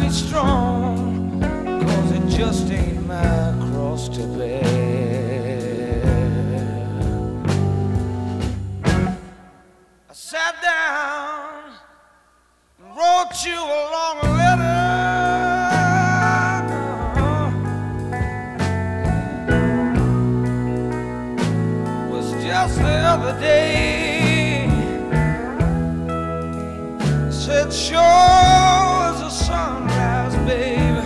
be strong, 'cause it just ain't my cross to bear. I sat down and wrote you a long letter. It was just the other day. Said sure as a sunrise, baby.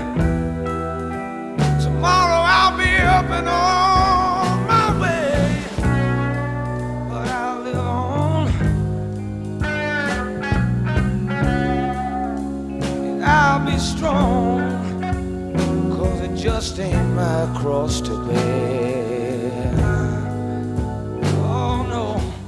Tomorrow I'll be up and on my way, but I'll live on, and I'll be strong, 'cause it just ain't my cross to bear. Oh no.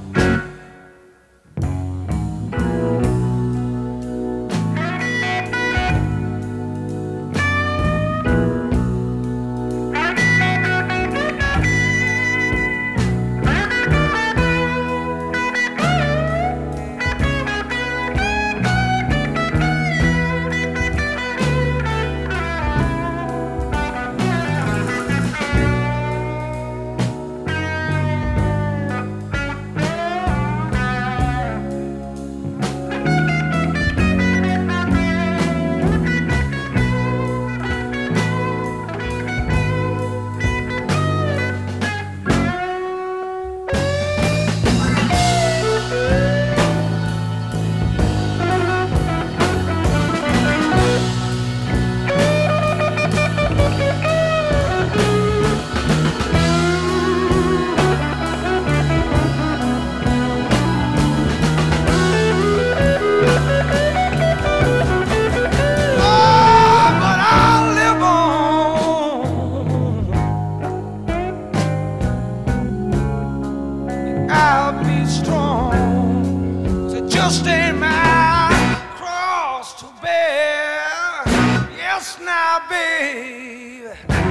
I'll be strong, so just ain't my cross to bear. Yes, now, baby.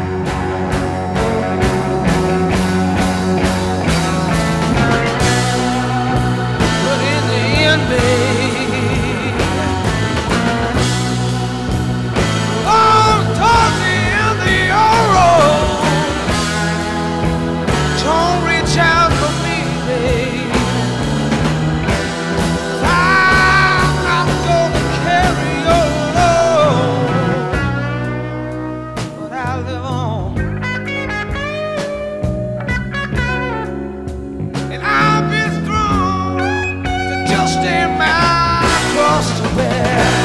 But in the end, baby, oh, towards the end of your road, don't reach out for me. I'm not gonna carry your load, but I live on, and I'll be strong to just ain't my cross to bear.